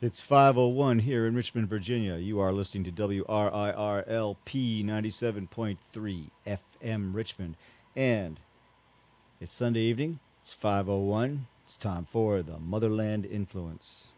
It's 5:01 here in Richmond, Virginia. You are listening to WRIRLP 97.3 FM Richmond. And it's Sunday evening. It's 5:01. It's time for the Motherland Influence.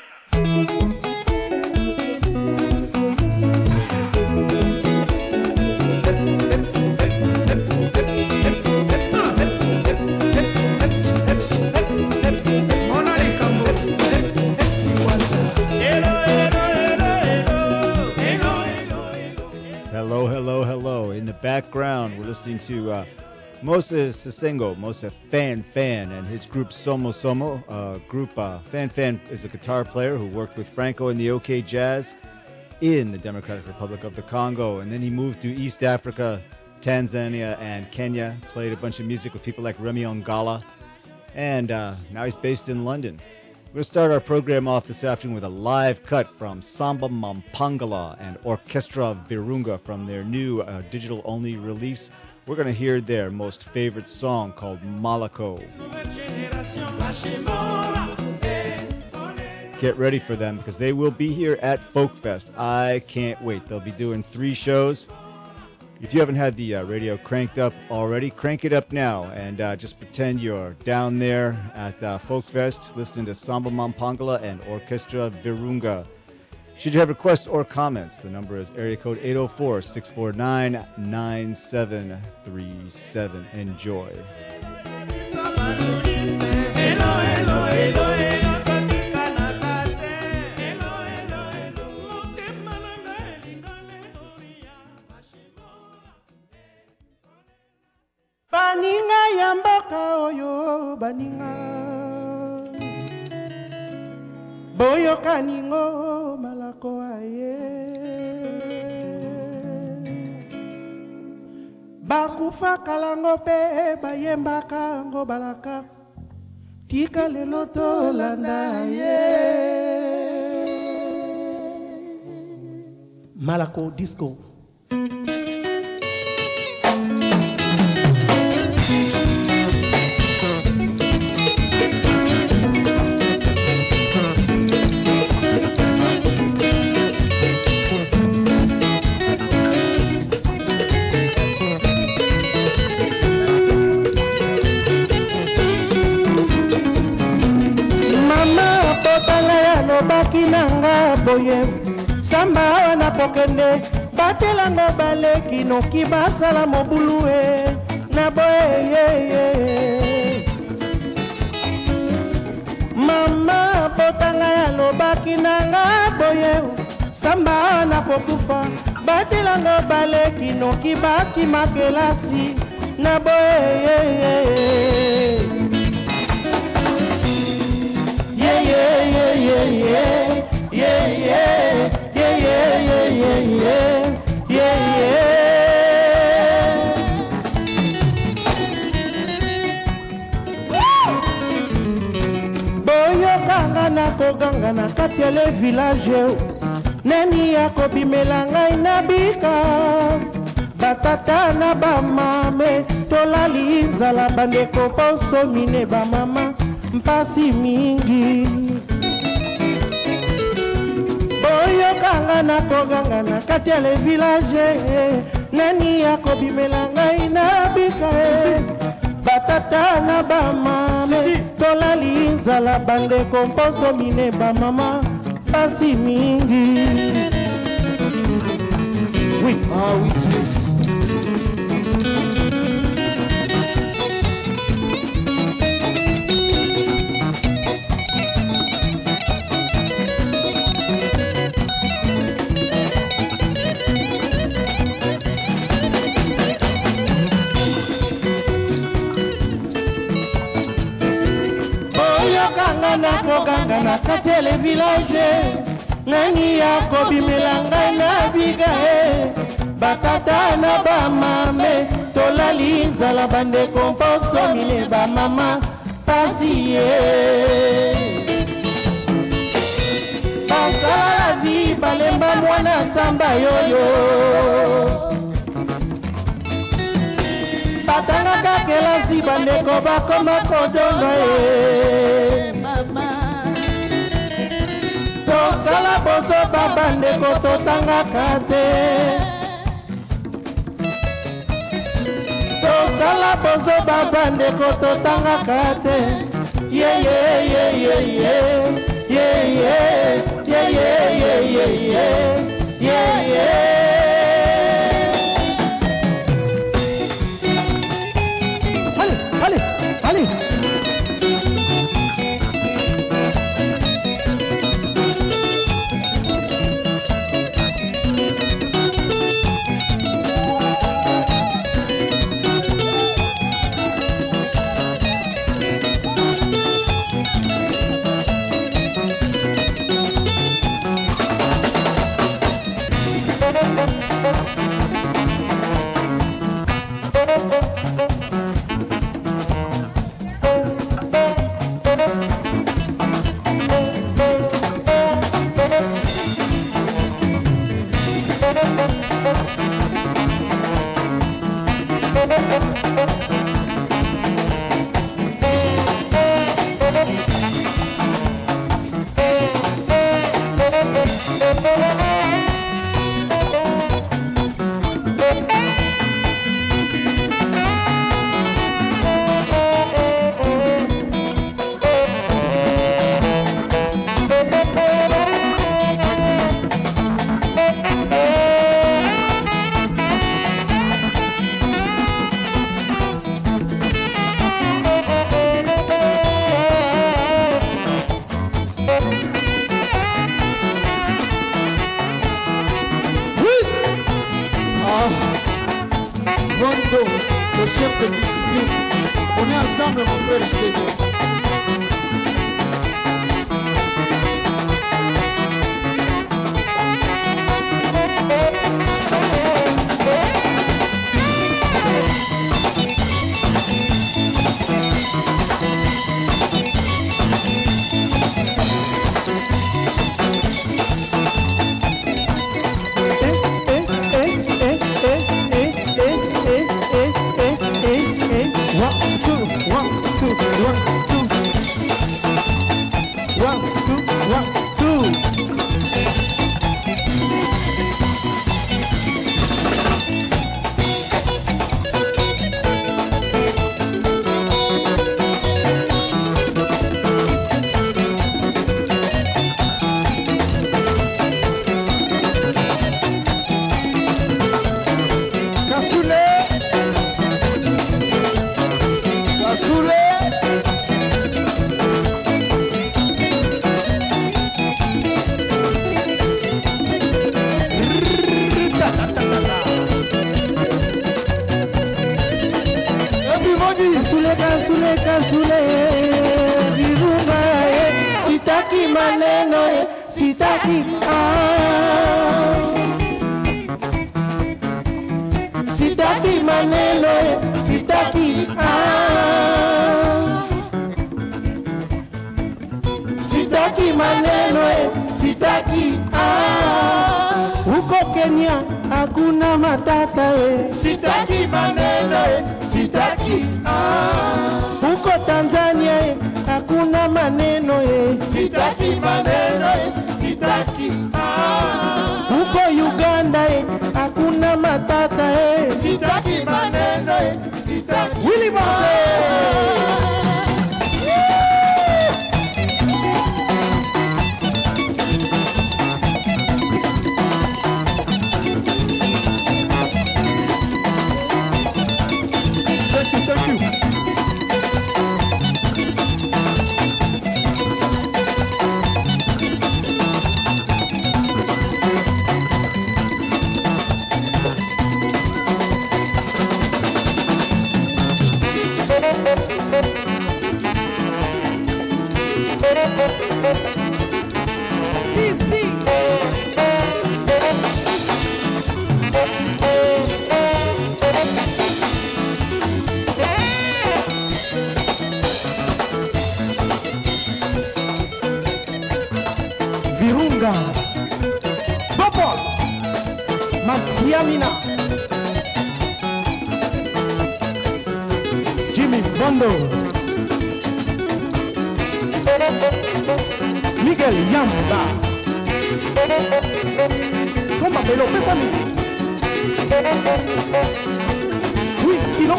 Hello. In the background, we're listening to Moses Sisengo, Moses Fan, and his group Somo Somo. Fan is a guitar player who worked with Franco in the OK Jazz in the Democratic Republic of the Congo. And then he moved to East Africa, Tanzania, and Kenya, played a bunch of music with people like Remy Ongala. And now he's based in London. We're going to start our program off this afternoon with a live cut from Samba Mampangala and Orchestra Virunga from their new digital-only release. We're going to hear their most favorite song called Malako. Get ready for them because they will be here at Folkfest. I can't wait. They'll be doing 3 shows. If you haven't had the radio cranked up already, crank it up now and just pretend you're down there at Folkfest listening to Samba Mampangala and Orchestra Virunga. Should you have requests or comments, the number is area code 804-649-9737. Enjoy. Baninga ya mboka oyo baninga boyoka ningo malako aye bakufa kalango pe bayembaka ngo balaka tika lelo tolanda ye Malako disco. Bakinanga boye samba wana pokende batelanga baleki noki basala mobulue na boye mama potanga ya lobakinanga boye samba wana pokufa batelanga baleki noki baki makelasi na boye boyokanga na koganga na kati ya le village nani ya kobimela ngai na bika batata na bamame tolali nzala bandeko poso mine bamama mpasi mingi boyokanga na koganga na kati ya le village nani ya kobimela ngai na bika batata na bamame tolali nzala bandeko mposo mine bamama mpasi mingi wait. Na koganga na kati ya le village nani ya kobimela ngai na biga batata na bamame tolali nzala bandeko mposo mine bamama pasi ye basala la vi balemba mwana samba yoyo batangaka kelasi bandeko bakoma kodonga boso babandeko totangaka te tosala boso babandeko totangaka te yeah yeah yeah yeah yeah yeah yeah yeah yeah yeah yeah yeah yeah Le chef de discipline. On est ensemble, mon frère Gédéon. Kasule Virunga sitaki maneno sitaki sitaki maneno sitaki sitaki maneno sitaki uko Kenya hakuna matata sitaki maneno sitaki uko Tanzania hakuna maneno sitaki maneno sitaki uko Uganda hakuna matata sitaki maneno sitaki Willy Mose. Virunga Bopol Matiamina Jimmy Bondo Miguel Yamba Kilo, pesa musique. Oui, Kilo.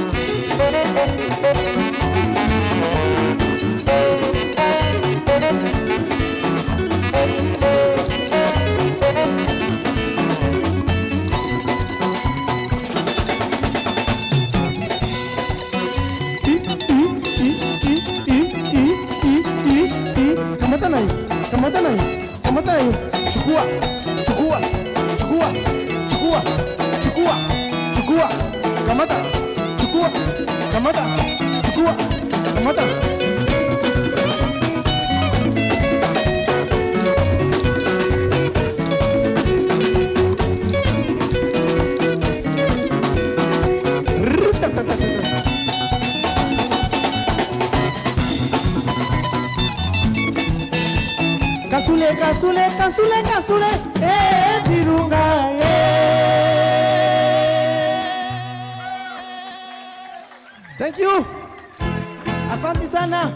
Kamata na hiyo. Chukua. Kamata. Kasule, Virunga, Thank you. Asante sana.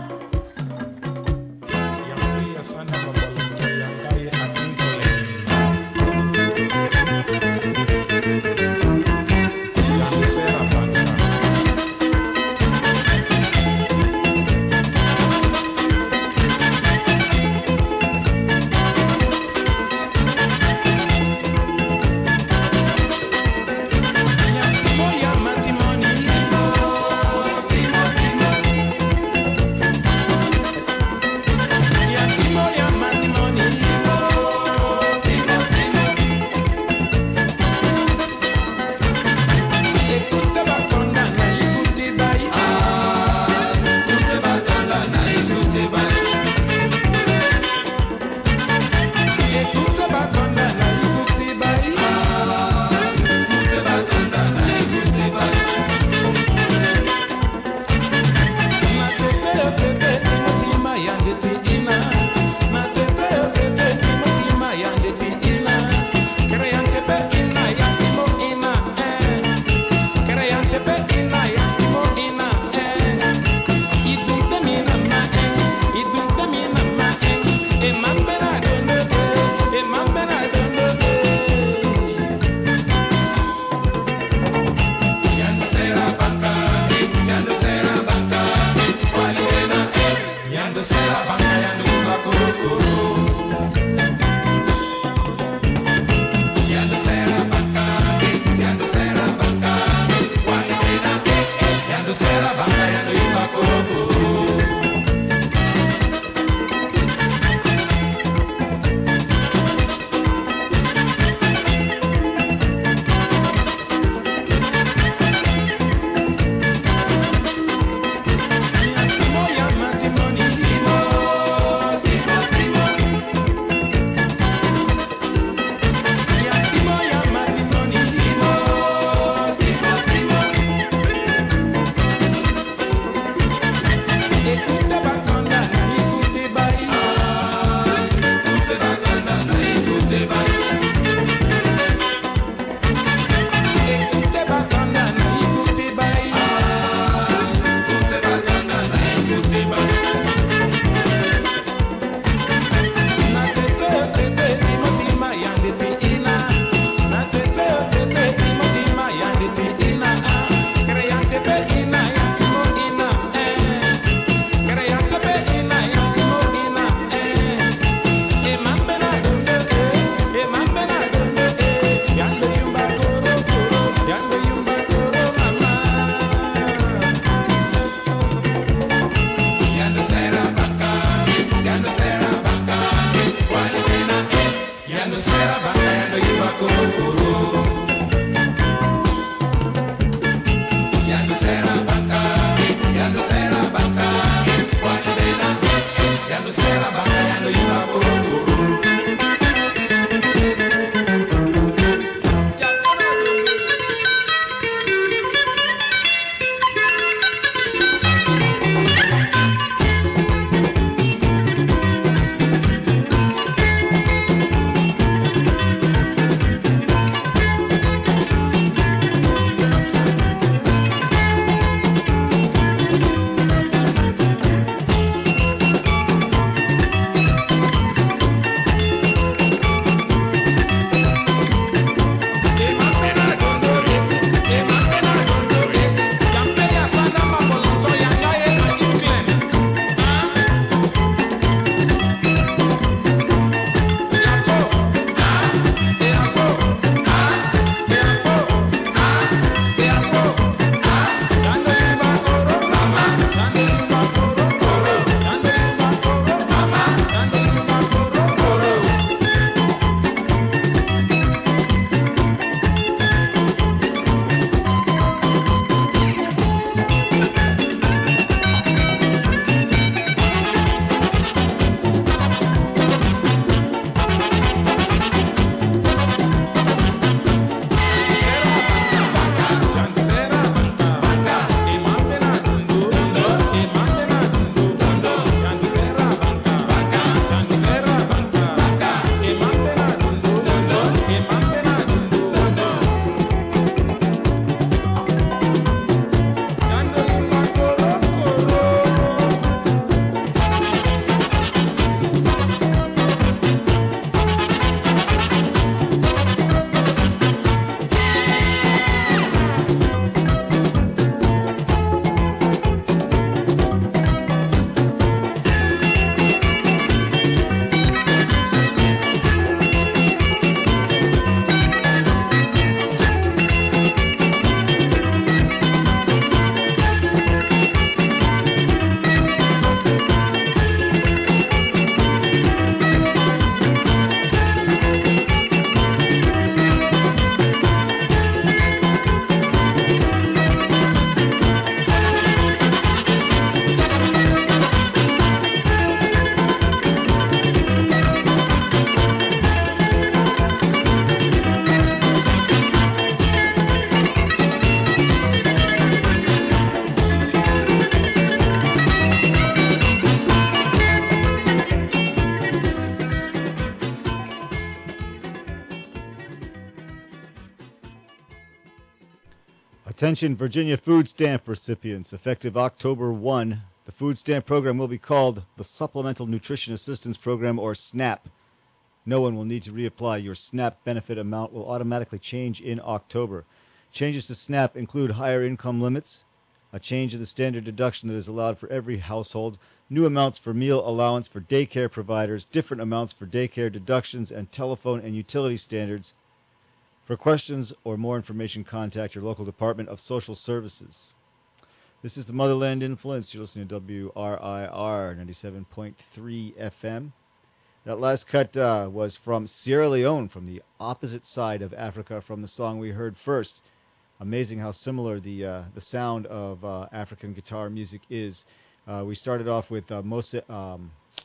Attention Virginia food stamp recipients. Effective October 1, the food stamp program will be called the Supplemental Nutrition Assistance Program, or SNAP. No one will need to reapply. Your SNAP benefit amount will automatically change in October. Changes to SNAP include higher income limits, a change in the standard deduction that is allowed for every household, new amounts for meal allowance for daycare providers, different amounts for daycare deductions, and telephone and utility standards. For questions or more information, contact your local Department of Social Services. This is the Motherland Influence. You're listening to WRIR 97.3 FM. That last cut was from Sierra Leone, from the opposite side of Africa, from the song we heard first. Amazing how similar the sound of African guitar music is. We started off with wow,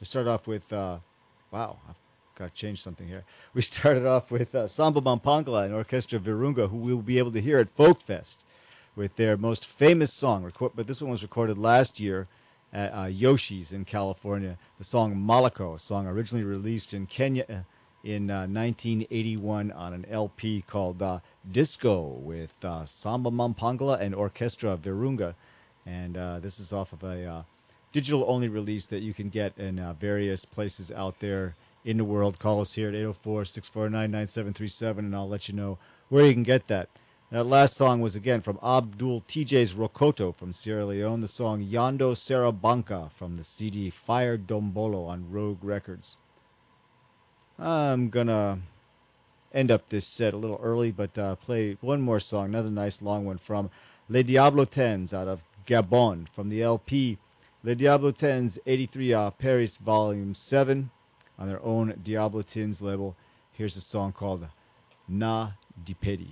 I've got to change something here. We started off with Samba Mampangala and Orchestra Virunga, who we will be able to hear at Folk Fest with their most famous song. But this one was recorded last year at Yoshi's in California. The song Malako, a song originally released in Kenya in 1981 on an LP called Disco with Samba Mampangala and Orchestra Virunga. And this is off of a digital-only release that you can get in various places out there in the world. Call us here at 804-649-9737, and I'll let you know where you can get that. That last song was, again, from Abdul TJ's Rokoto from Sierra Leone, the song Yondo Sarabanka from the CD Fire Dombolo on Rogue Records. I'm going to end up this set a little early, but play one more song, another nice long one from Les Diablotins out of Gabon from the LP Les Diablotins 83 Paris Volume 7 on their own Diablotins label. Here's a song called Na Dipedi.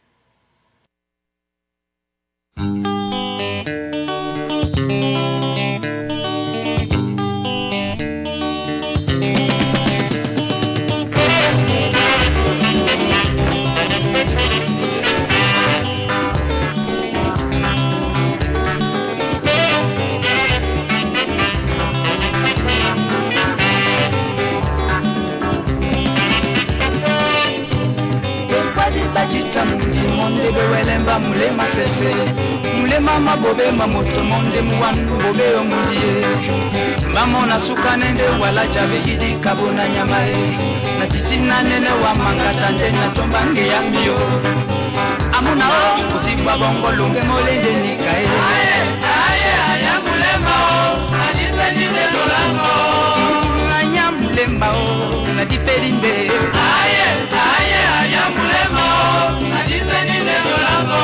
Monde bewelemba mulema sese mulema mabobe mamoto monde muwandu bobe omudie bamona suka nende wala jabe yidi kabona nyamae na titina nene wa mangata ndena tombange ya mio amuna o kusikwa bongo lunge molende nikae aye mulema o adipedi de dolango anya mulema o adipedi de aye mulema o adipedi de dolango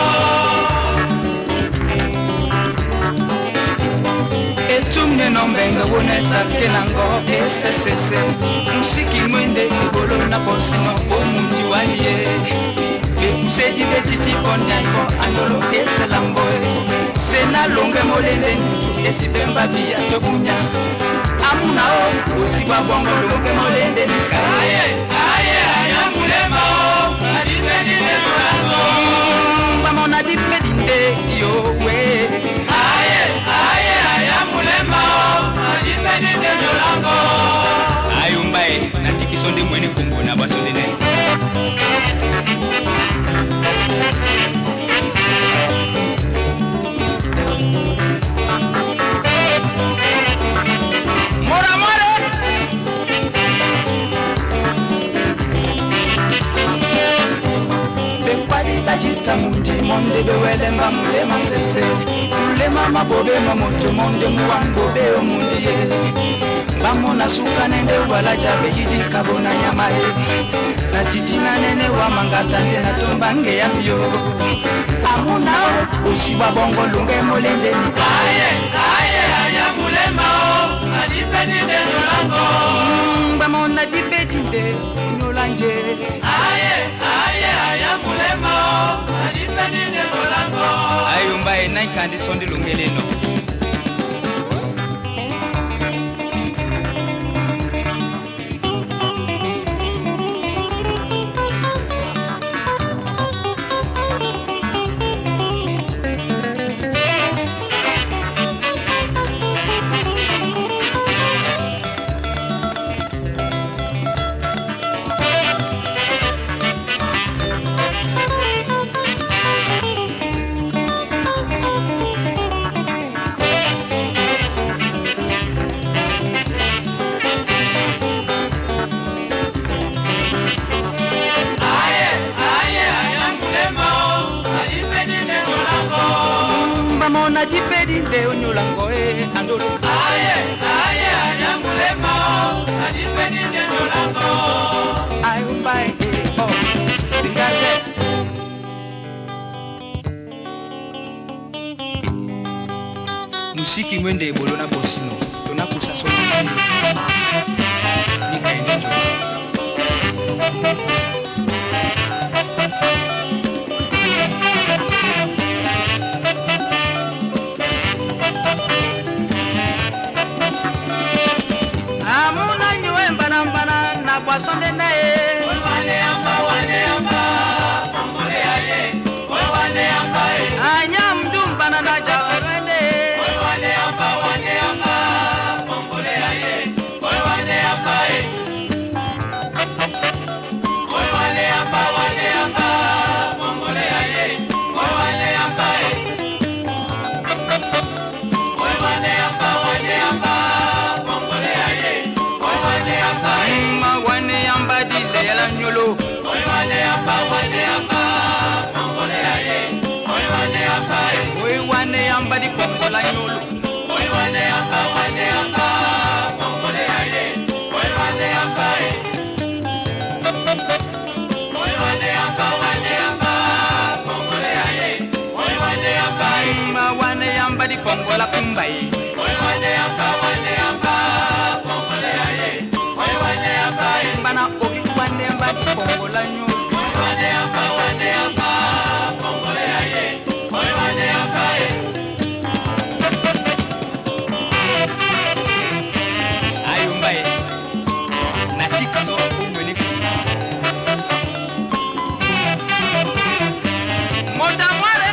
etumne nombenga woneta kenango SSS musiki mwende ibolo na bosino omundi waliye bekusedi betiti ponyango andolo eselamboe sena longe molende esibemba biya tobunya amuna o usiba bongo longe molende aye mulema o adipedi de dolango bamona dipedi de yo we aye mulema o adipedi de dolango ayumbai natikisonde mwene kumbona basondene bajita mundi monde bewelemba mulema sese mulema mabobe mamoto monde muwango be omundie bamona suka nende wala jabe yidi kabona nyamae na titina nene wa mangata ndena tombange ya mio amuna usiba bongo lunge molende aye mulema o adipedi de dolango bamona dipedi de nyolanje aye mulema o adipedi de dolango ayumba enaikandi sondi lungeleno adipedi nde onyolango andolo aye anyamulema adipedi nde onyolango ayumba singate musiki mwende ebolo na bosino tonakusa so nikaende amuna nyuemba nambana na kwasonde nae wane amba mongole aye wane amba anya mdumba na naja wane amba mongole aye wane amba mongole aye wane amba mongole aye wane amba dile yala nyolo wane amba mongole aye wane amba di kongola nyolo wane amba mongole aye wane amba mongole aye wane amba di kongola kumbai wane amba mongole aye bana ogi wane amba di kongola nyolo wane amba mongole aye wane amba ayumba na tikso umwele moda mware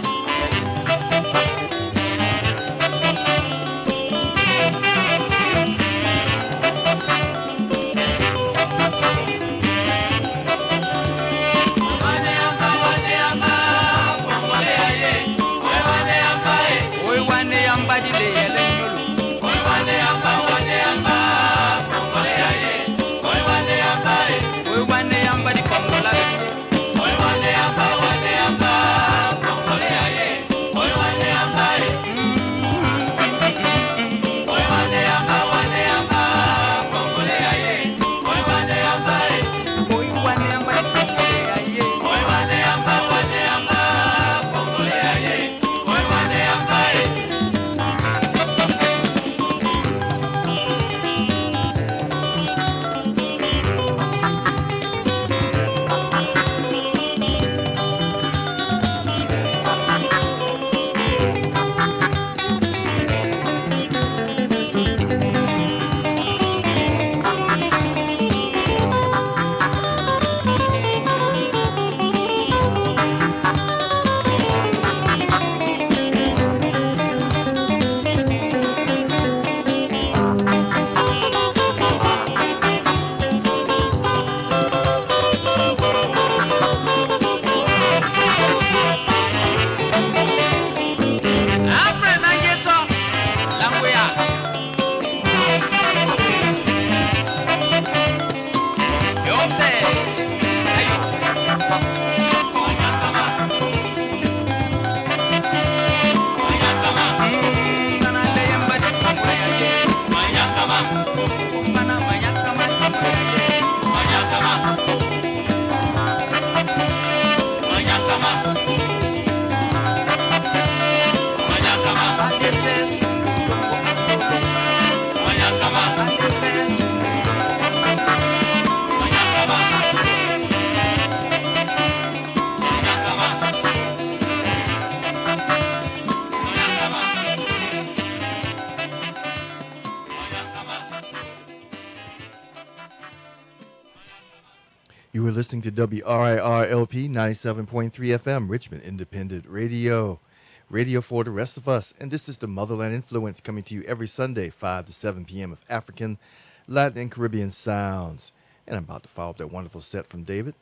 You were listening to WRIR-LP 97.3 FM, Richmond Independent Radio. Radio for the rest of us. And this is the Motherland Influence coming to you every Sunday, 5 to 7 p.m. of African, Latin, and Caribbean sounds. And I'm about to follow up that wonderful set from David.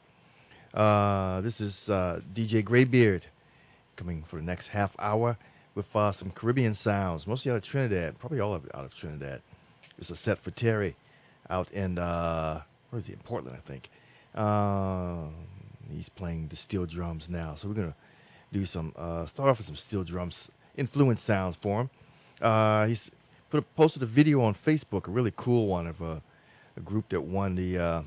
This is DJ Graybeard coming for the next half hour with some Caribbean sounds, mostly out of Trinidad, probably all of it out of Trinidad. It's a set for Terry out in, where is he? In Portland, I think. He's playing the steel drums now. So we're going to do some, start off with some steel drums influence sounds for him. He's posted a video on Facebook, a really cool one of a group that won the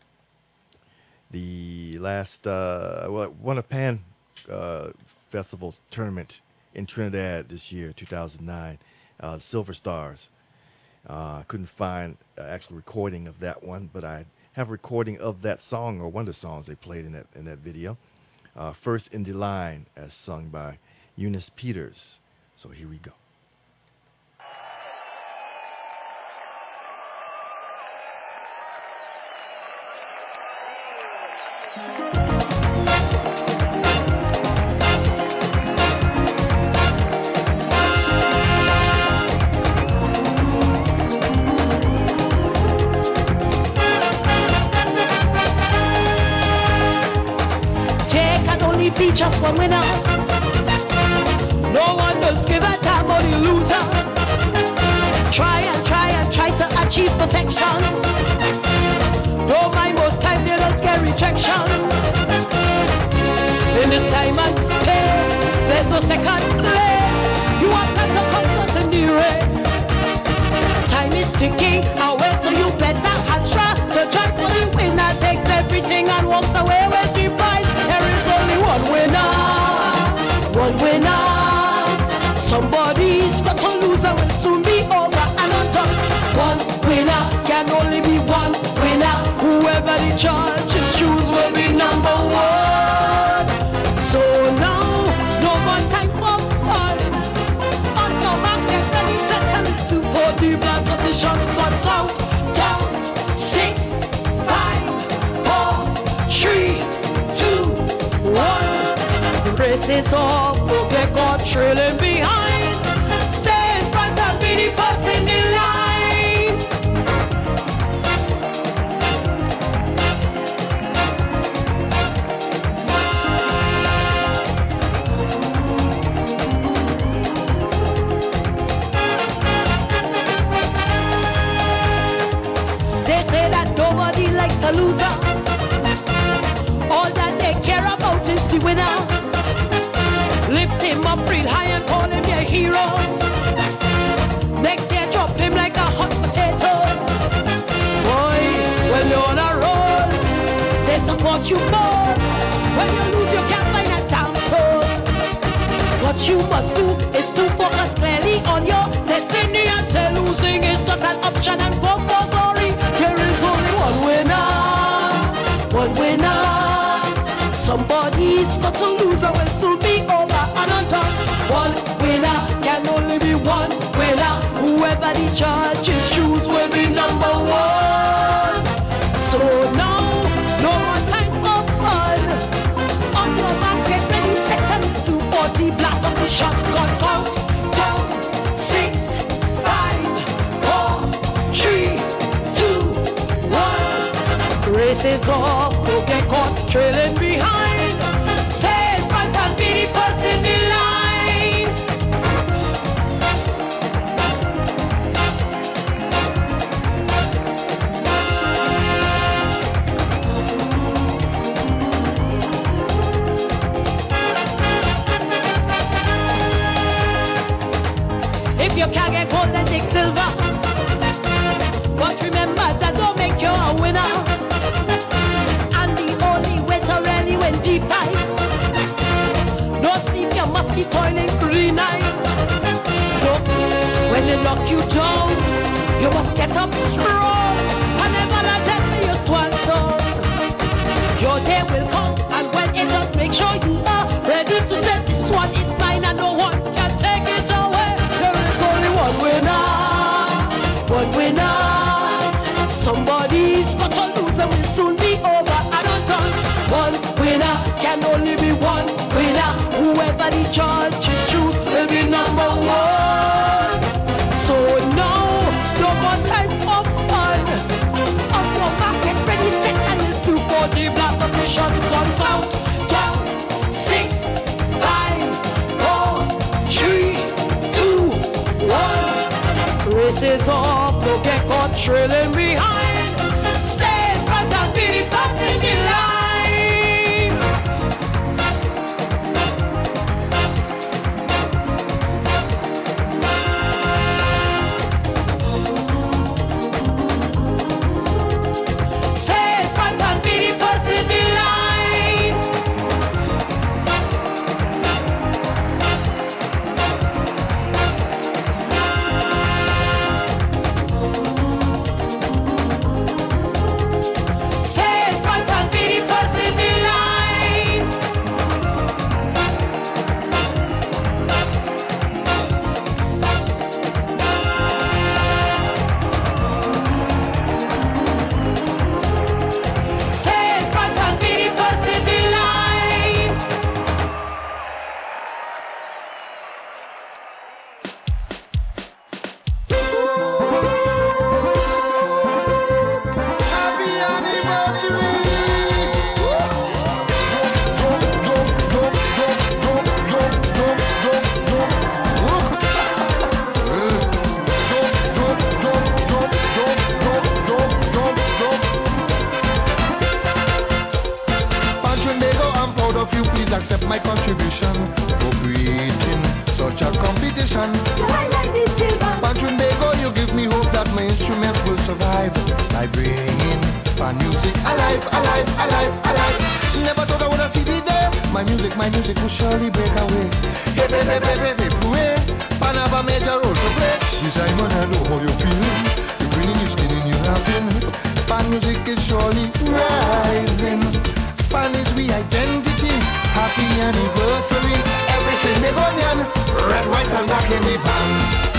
last won a Pan Festival tournament in Trinidad this year, 2009, Silver Stars. Couldn't find actual recording of that one, but I have a recording of that song, or one of the songs they played in that video. First in the Line, as sung by Eunice Peters. So here we go. Just one winner. No one does give a damn or the loser. Try to achieve perfection. Don't mind most times you just get rejection. In this time and space, there's no second place. You have got to come first in the race. Time is ticking away, so you better and try to try. So the winner takes everything and walks away with the prize. There is only one winner, one winner. Somebody's got to lose and will soon be over and undone. One winner, can only be one winner. Whoever the judges choose will be number one. So now, no more time for fun. On your marks, get ready, set and listen for the blast of the shot. Got count down. 6, 5, 4, 3, 2, 1. The race is off, we'll get caught trailing behind. Stay in front and be the first in the line. They say that nobody likes a loser. All that they care about is the winner. Lift him up real high and call him your hero. Next year drop him like a hot potato. Boy, when you're on a roll, they support you more. When you lose, you can't find a damn soul. What you must do is to focus clearly on your destiny and say losing is not an option and go for glory. There is only one winner, one winner. Somebody's got to lose and will soon be over and undone. One winner, can only be one winner. Whoever the judges choose will be number one. So now, no more time for fun. On your marks, get ready, set and listen for the blast of the shotgun. Count down. 6, 5, 4, 3, 2, 1. Race is off, don't get caught trailing behind. Stay in front and be the first in the line. If you can't get gold, then take silver. But remember that don't make you a winner. And the only way to really win the fight, no sleep, you must keep toiling through the night. Look, when they knock you down, you must get up strong. And never let them be your swan song. Your day will come, and when it does, make sure you are ready to say this one is mine and no one can take it away. There is only one winner, one winner. Somebody's got to lose and will soon be over and undone. One winner, can only be one winner. Whoever the judges choose will be number one. So now, no more time for fun. Up your marks, get ready, set and listen for the blast of the shotgun. Count down. 6, 5, 4, 3, 2, 1. Race is off, don't get caught trailing behind. Stay in front and be the first in the line. of you please accept my contribution for creating such a competition. Do I like this feel bad? Panchunbego, you give me hope that my instrument will survive by bringing pan music alive, alive, alive, alive. Never thought I would have seen it there. My music will surely break away. Hey, hey, hey, hey, hey, hey, hey. Pan have a major role to play. Yes, I wanna know how you're feeling. You're grinning, you're skinning, you're laughing. Pan music is surely rising. Pan is we identity. Happy anniversary. Everything Begonian. Red, white, and black in the pan.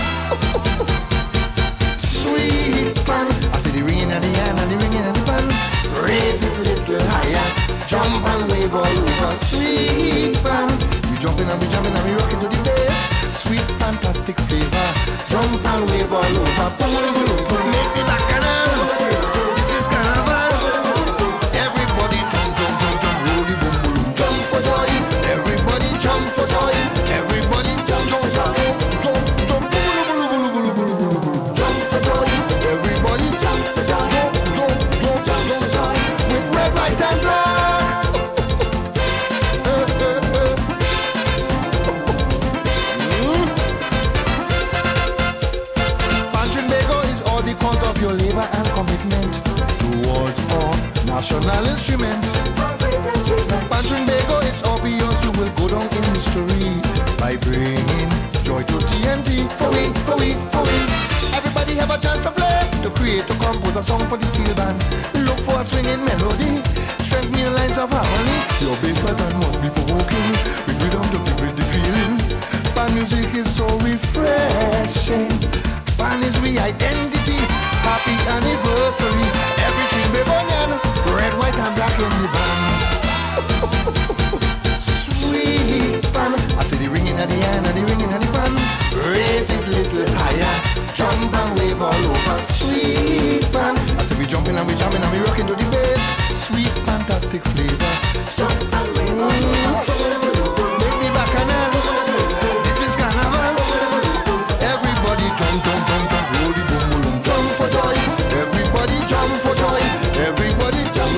Sweet pan. I see the ringing at the hand and the ringing at the pan. Raise it a little higher. Jump and wave all over. Sweet pan. We jumping and we jumping and we rocking to the bass. Sweet fantastic flavor. Jump and wave all over. Make the bacchanal. This is carnival. Everybody jump, jump, jump, jump. Roll the boom, boom. Jump for joy. Everybody jump for joy. Everybody jump, jump, jump, jump, jump. Jump for joy. Everybody jump for joy. Jump, jump, jump, jump, jump. With red, white, and black. Because of your labor and commitment towards our national instrument. Panchunbego, it's obvious you will go down in history by bringing joy to TNT. For we. Everybody have a chance to play, to create, to compose a song for the steel band. Look for a swinging melody, strengthen your lines of harmony. Your bass pattern must be provoking, with rhythm to give it the feeling. Pan music is so refreshing. Pan is we identity. Happy anniversary. Everything Begonian. Red, white, and black in the band. Sweet pan. I see the ringing at the hand and the ringing at the pan. Raise it a little higher. Jump and wave all over. Sweet pan. I see we jumping and we jamming and we rocking to the bass. Sweet fantastic flavor. Jump and wave all over. Make the bacchanal. This is carnival. Everybody jump, jump, jump, jump. Roll the boom, boom. Jump for joy. Everybody jump for joy. Everybody jump.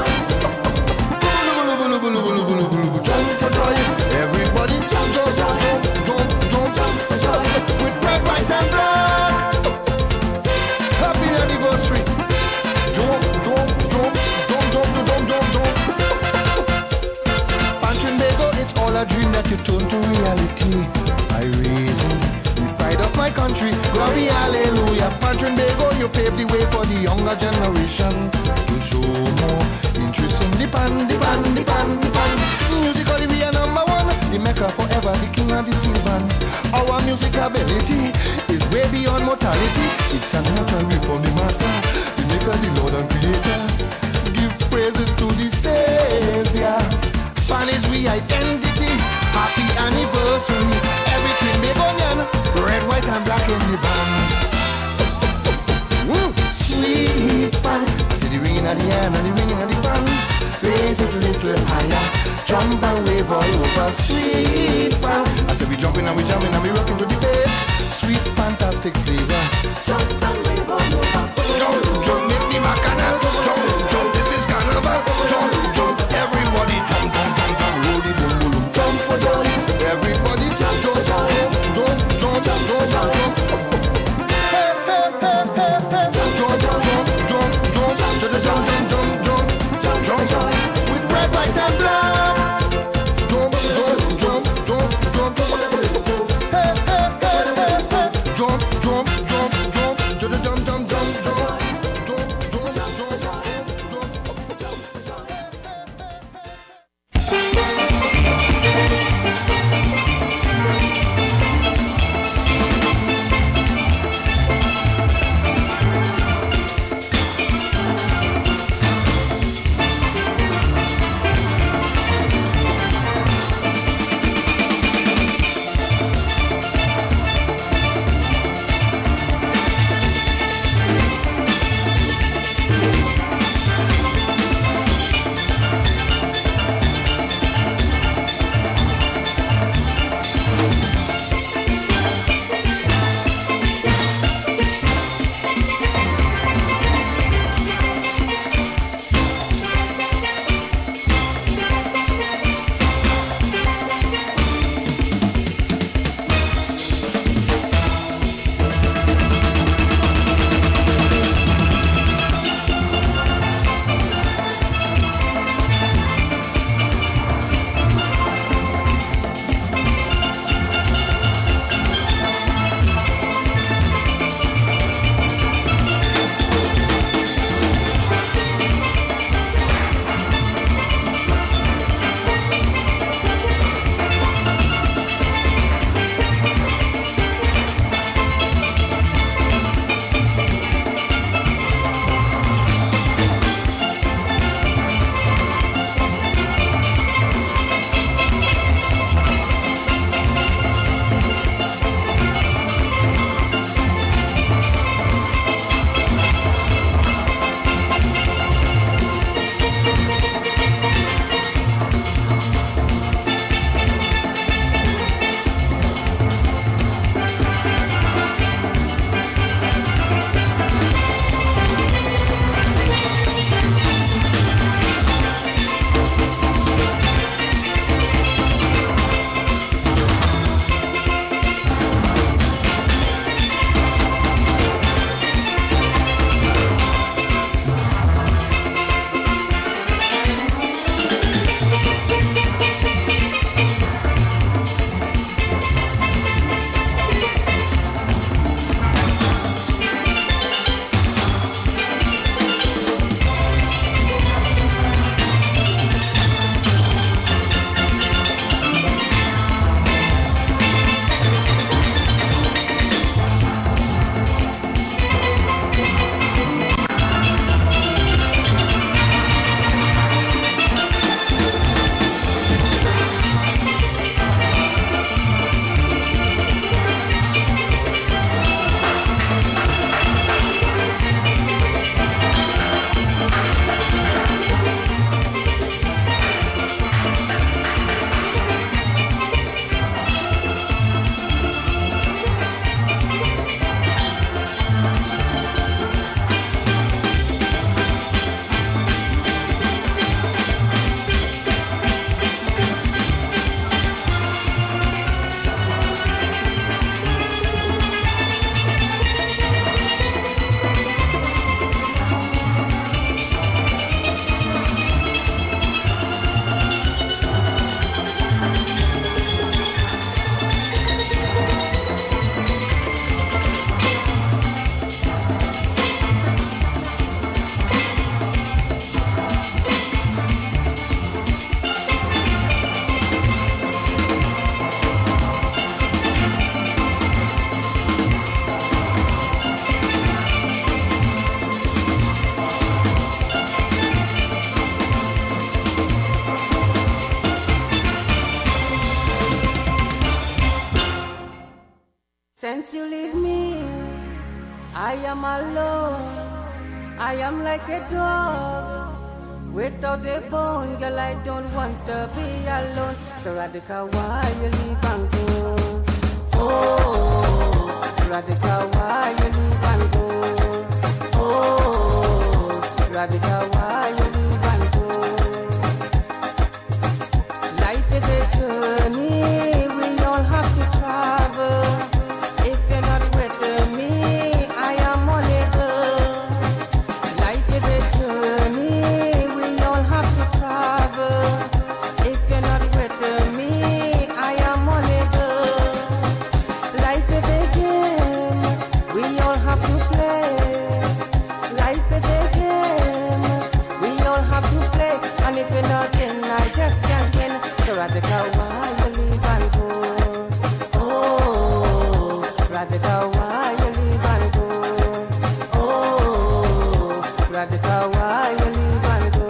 Jump for joy. Everybody jump, jump, jump, jump, jump, jump for joy. With red, white, and black. Happy anniversary. Jump, jump, jump, jump, jump, jump, jump, jump. Panchunbego, it's all a dream that you turn to reality. I reason the pride of my country. Glory, hallelujah. Panchunbego, you pave the way for the younger generation to show more interest in the pan, the pan, the pan, the pan. Musically we are number one, the maker forever, the king of the steel band. Our music ability is way beyond mortality. It's an natural gift from the master, the maker, the Lord and creator. Give praises to the Savior. Pan is we identity. Happy anniversary. Everything Begonian. Red, white, and black in the band. Sweet pan. I see the ringing at the hand and the ringing at the pan. Raise it a little higher. Jump and wave all over. Sweet pan. I see we jumping and we jamming and we rocking to the bass. Sweet fantastic flavor. Jump and wave all over. Jump, jump, make the bacchanal. Jump, jump, this is carnival. Jump, jump, everybody jump, jump, jump, jump. Roll the boom, boom, jump for joy. Everybody jump, jump, jump, jump, jump, jump, jump, jump. Hey, hey, hey, hey, hey. Jump, jump, jump, jump, jump, to the jump, jump, jump, jump, jump. With red, white, and black. Jump, jump, jump, jump, jump. Hey, hey, hey, hey, hey. Jump, jump, jump, Since you leave me, I am alone. I am like a dog without a bone. Girl, I don't want to be alone. So Radical, why you leave and go? Oh, Radical, why you leave and go? Oh, Radical, why you leave and go? Life is a journey, we all have to travel. If you're not with me, I am unable. Life is a journey, we all have to travel. If you're not with me, I am unable. Life is a game, we all have to play. Life is a game, we all have to play. And if you're not in, I just can't win. So Radical, why you leave and go? Oh, Radical, why you leave and go? Oh, Radical, why you leave and go?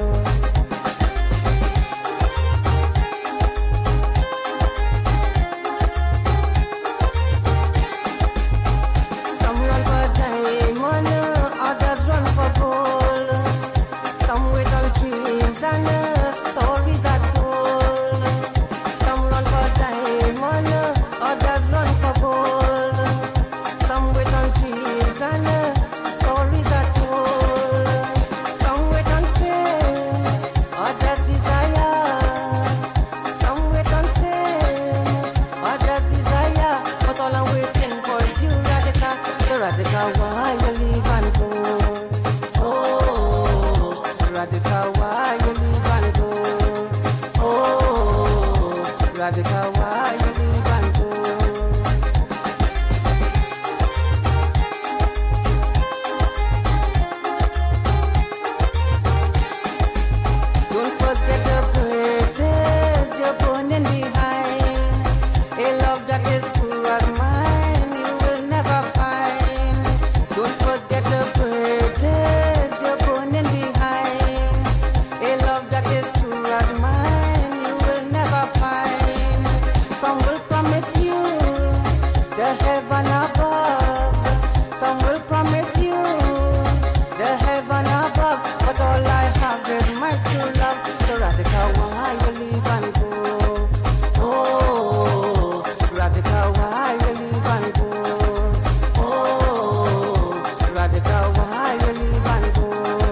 Some run for diamond, others run for gold. Some wait on dreams and stories that told. Some run for diamond, others run for gold. Some wait on dreams and stories that told. Some wait on fame, others desire. Some wait on fame, others desire. But all I'm waiting for is you, Radical. So Radical, why you leave and go? Oh, Radical, why you leave and go? Oh, Radical, why you leave and go? Don't forget the bridges you're burning behind. A love that is true as mine, you will never find. Don't forget the bridges you're burning behind. A love that is true as mine, you will never find. Some will promise you the heaven above. Some will promise you the heaven above. But all I have is my true love. So Radical, why you leave and go? Oh, Radical, why you leave and go? Oh, Radical, why you leave and go?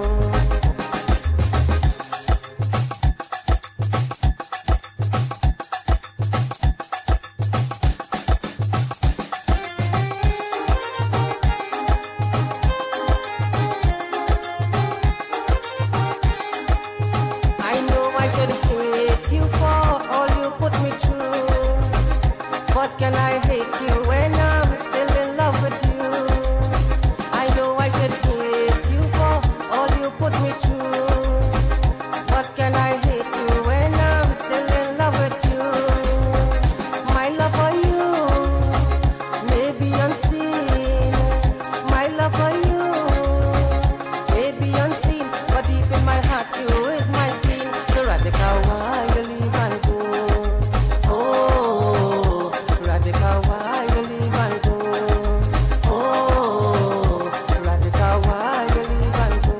I know I should hate you for all you put me through. But can I hate you when I'm still in love with you? I know I should hate you for all you put me through. But can I hate you when I'm still in love with you? My love for you may be unseen. My love for you may be unseen. But deep in my heart, you is my queen. So Radical, why you leave and go? Oh, Radical, why you leave and go? Oh, Radical, why you leave and go?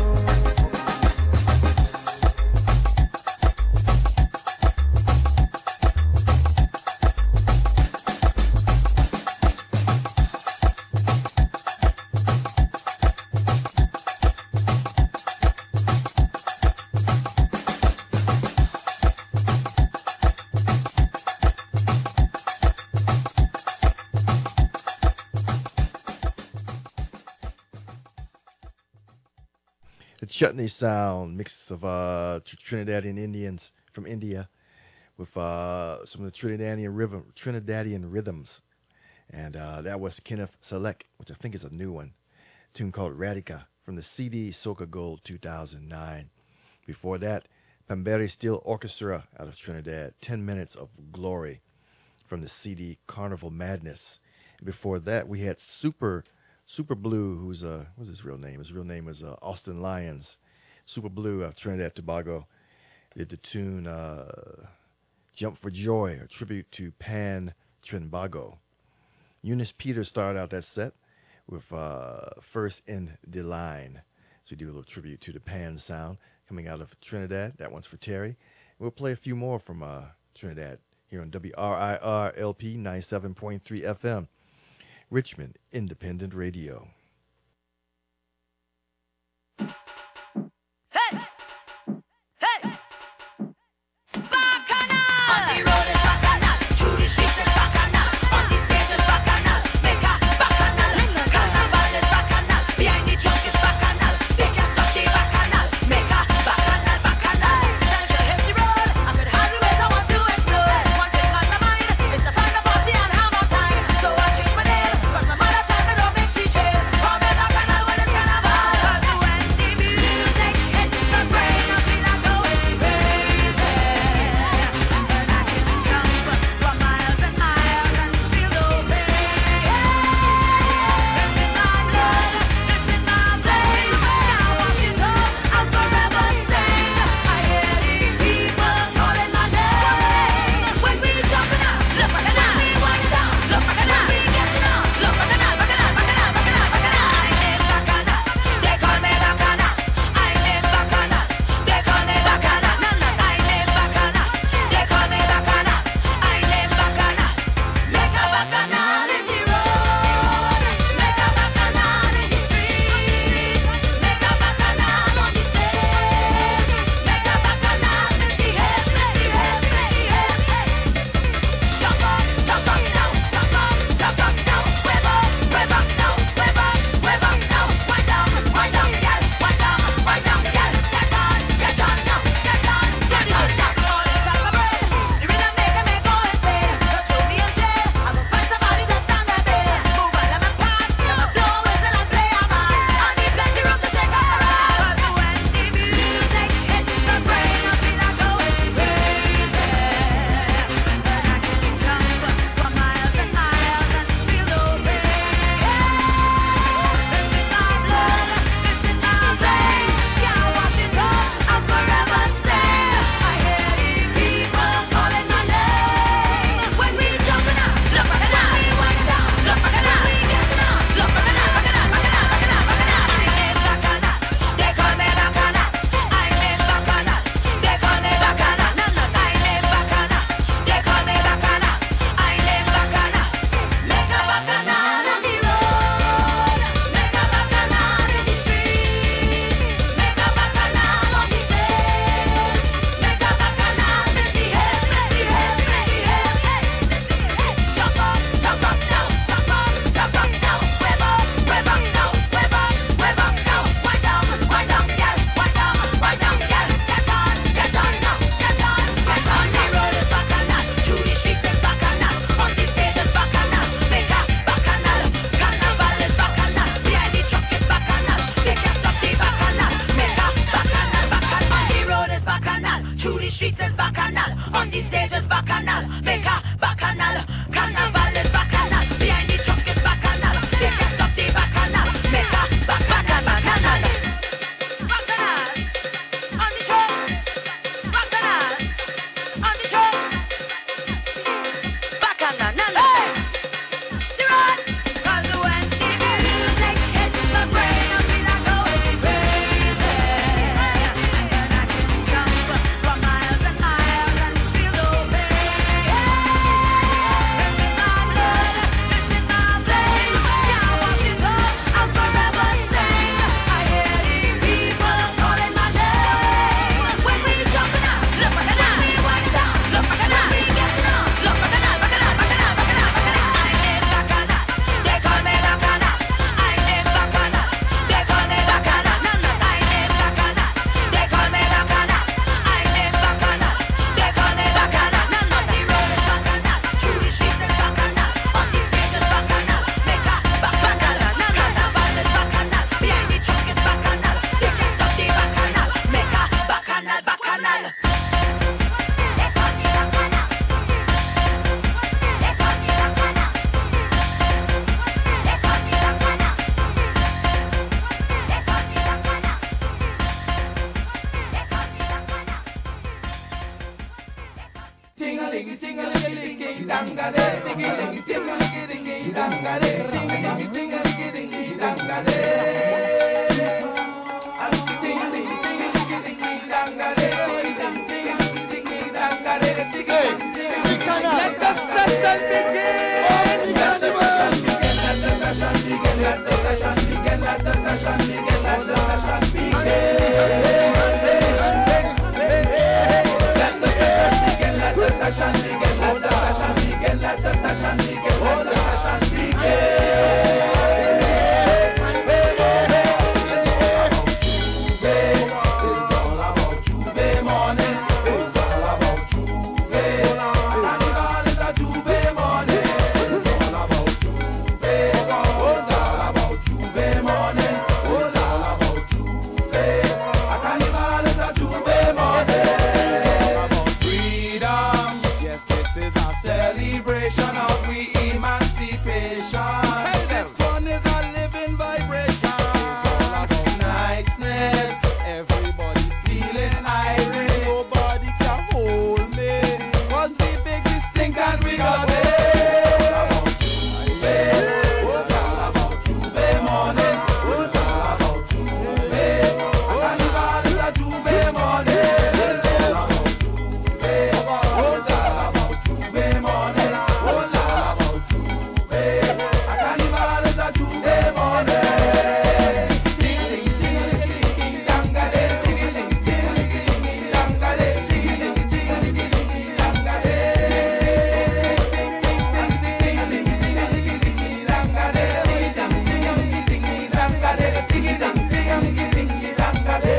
The chutney sound, mix of Trinidadian Indians from India with some of the Trinidadian rhythms. And that was Kenneth Select, which I think is a new one, a tune called Radica from the CD Soca Gold 2009. Before that, Pamberi Steel Orchestra out of Trinidad, 10 Minutes of Glory from the CD Carnival Madness. And before that, we had Super Blue, who's what's his real name? His real name is Austin Lyons. Super Blue of Trinidad Tobago did the tune Jump for Joy, a tribute to Pan Trinbago. Eunice Peters started out that set with First in the Line. So we do a little tribute to the pan sound coming out of Trinidad. That one's for Terry. We'll play a few more from Trinidad here on WRIR LP 97.3 FM, Richmond Independent Radio. Hey! Hey! Bacchanal! On the road is bacchanal, through the streets is bacchanal, on the stage is bacchanal, make a bacchanal, carnival is bacchanal, behind the trunk is bacchanal, they can't stop the bacchanal, make a bacchanal, bacchanal. Time to hit the road, I could hardly wait, I want to explode. One thing on my mind is to find a party and have more time, so I change my name, cause my mother type it up make she shame. Call me bacchanal when it's carnival, cause when the music hits the brain, I feel like going crazy. And I can jump for miles and miles and feel no pain. It's in my blood, it's in my veins. Now wash it up, I'm forever stained. I hear the people calling my name. When we jumping up, look back and we wind down, look back and we getting up, look back and bacchanal, bacchanal, bacchanal, bacchanal. I name bacchanal, they call me bacchanal. I name bacchanal, they call me bacchanal. I name bacchanal, they call me bacchanal. I name bacchanal. Make a bacchanal in the road, make a bacchanal in the street, make a bacchanal on the stage, make a bacchanal, misbehave, misbehave, misbehave. Jump up now, jump up now, wave up now, wave up now, wind down, girl, wind down, girl, get on now, get on now. All this out of bread, the rhythm make go insane. Don't throw me in jail, I will find somebody to stand there, babe. Move on, let me pass, I'ma blow a whistle and play a man. I need plenty room to shake up around. Cause when the music hits the brain, I feel like going crazy. And I can jump for miles and miles and feel no pain. It's in my blood, it's in my veins. Can't wash it up, I'm forever stained. I hear the people calling my name. When we jumping up, look back and we wind down, look back and we getting up, look back and bacchanal, bacchanal, bacchanal, bacchanal. I name bacchanal, they call me bacchanal. I name bacchanal, they call me bacchanal. I name bacchanal, they call me bacchanal. I name bacchanal. Make a bacchanal on the road, make a bacchanal in the street, make a bacchanal on the stage, make a bacchanal, misbehave, misbehave, misbehave. Jump up now, jump up now, wave up now, wave up now, wind down, girl, wind down, girl, get on now, get on. The road is bacchanal, through the streets is bacchanal, on the stage is bacchanal, make a bacchanal, carnival is bacchanal, behind the truck is bacchanal, they can't stop the bacchanal, make a bacchanal, bacchanal. On the road is bacchanal, through the streets is bacchanal, on the stage is bacchanal, make a bacchanal, carnival is bacchanal, behind the truck is bacchanal, they can't stop the bacchanal, make a bacchanal, bacchanal. Bacchanal, on the truck, bacchanal, on the truck, bacchanal, hey! The road, 'cause when the music hits the brain, I feel like going crazy. And I can jump for miles and miles and feel no pain. Let the session begin. Let the session begin. Let the session begin. Let the session begin. Let the session begin. Let the session begin. Let the session begin. Let the session begin. Let the session begin. Let the session begin. Let the session begin. It's all about Juve morning. It's all about Juve. Carnival is a Juve morning. It's all about Juve. It's all about Juve morning. It's all about Juve. Carnival is a Juve morning. It's all about freedom. Yes, this is a celebration of we emancipation. This one is a living vibration. It's all about niceness. Everybody feeling irate. Nobody can hold me. Cause we big, we stink and we got it. It's all about Juve morning. It's all about Juve. Carnival is a Juve morning. It's all about Juve. It's all about Juve morning. It's all about Juve. Carnival is a Juve morning. Ting ting ting ting ting dangale. Ting ting ting ting ting dangale. Ting ting ting ting ting dangale. Ting ting ting ting ting ting dangale. Ting ting ting ting dangale. Ting ting ting dangale.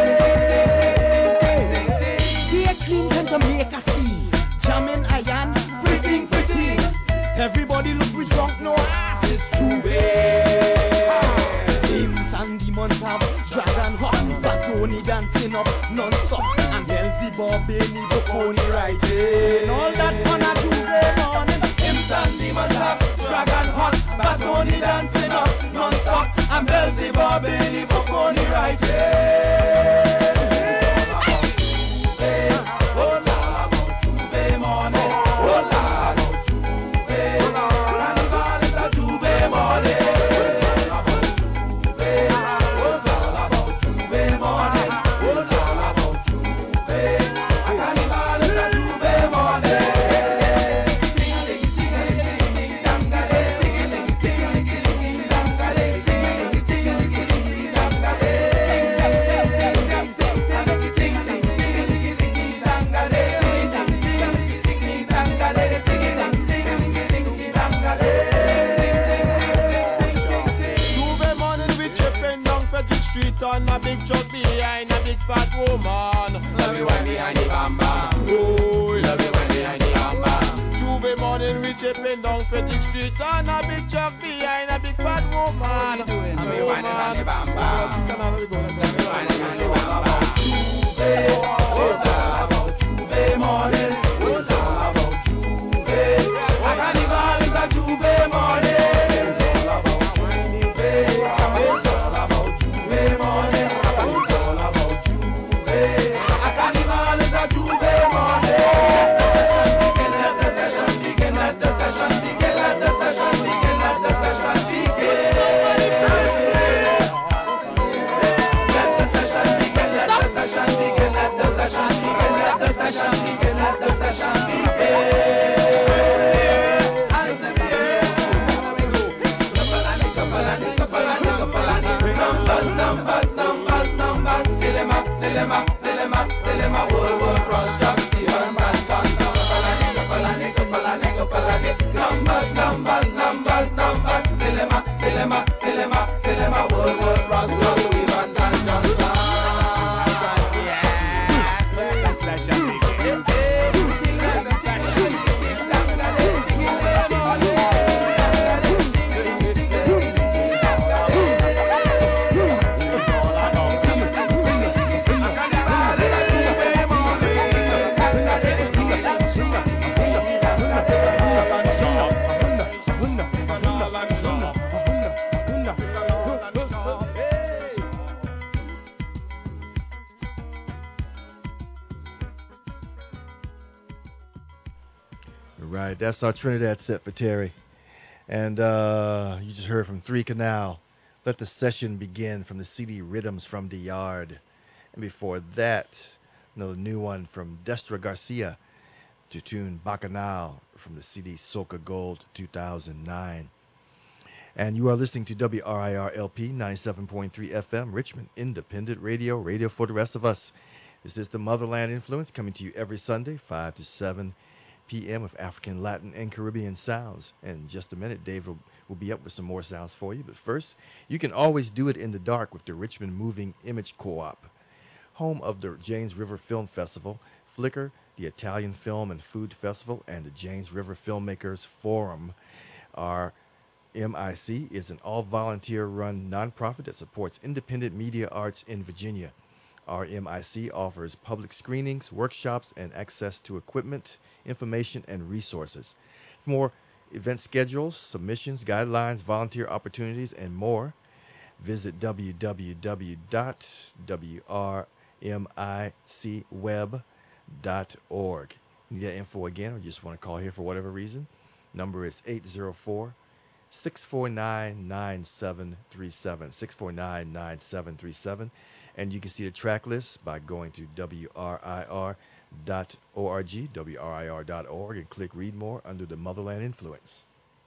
Here Clinton Jamaica see, jamming iron, pretty, pretty. Everybody look we drunk, no ass is true. Imps and demons have dragon hot, but only dancing up non-stop. And Beelzebub, Benny, Boconi riding. All that on a Juve morning. Imps and demons have dragon huts, but only dancing up non-stop. And Beelzebub, Benny, Boconi riding. It's all about Juve morning. It's all about Juve. Carnival is a Juve morning. It's all about Juve. It's all about Juve morning. It's all about Juve. Carnival is a Juve morning. Ting ting ting ting dangale. Ting ting ting ting dangale. Ting ting ting ting dangale. Ting ting ting ting ting ting ting ting dangale. Ting ting ting ting dangale. Ting ting ting dangale. Tuesday morning we tripping down Frederick Street on a big truck behind a big fat woman. Love you when behind the bamba. Oh, Love you when behind the bamba. Tuesday morning we tripping down Frederick Street on a big truck behind a big fat woman. Love you when behind the bamba. Love you It's all about Juve morning. It's all about Juve. Carnival is a Juve morning. It's all about Juve. It's all about Juve morning. It's all about Juve. Carnival is a Juve morning. Let the session begin. Let the session begin. Let the session begin. Let the session begin. Let the session begin. Let the session begin. Let the session begin. Let the session begin. Let the session begin. Numbers, numbers, numbers. Dilemma, dilemma, dilemma, dilemma. World cross Jack Stevens and Johnson. Numbers, numbers, numbers, numbers. Dilemma, dilemma, dilemma, dilemma. World cross Jack Stevens and Johnson. right. That's our Trinidad set for Terry. And you just heard from Three Canal. Let the Session Begin from the CD Rhythms from the Yard. And before that, another new one from Destra Garcia to tune Bacchanal from the CD Soca Gold 2009. And you are listening to WRIR LP 97.3 FM, Richmond Independent Radio, radio for the rest of us. This is the Motherland Influence coming to you every Sunday, 5 to 7 p.m. with African, Latin, and Caribbean sounds. And in just a minute, Dave will be up with some more sounds for you. But first, you can always do it in the dark with the Richmond Moving Image Co-op, home of the James River Film Festival, Flickr, the Italian Film and Food Festival, and the James River Filmmakers Forum. Our MIC is an all-volunteer-run nonprofit that supports independent media arts in Virginia. Our MIC offers public screenings, workshops, and access to equipment, information, and resources. For more event schedules, submissions, guidelines, volunteer opportunities, and more, visit www.wrmicweb.org. Need that info again, or just want to call here for whatever reason? Number is 804-649-9737, 649-9737. And you can see the track list by going to WRIR.org, WRIR.org, and click Read More under the Motherland Influence.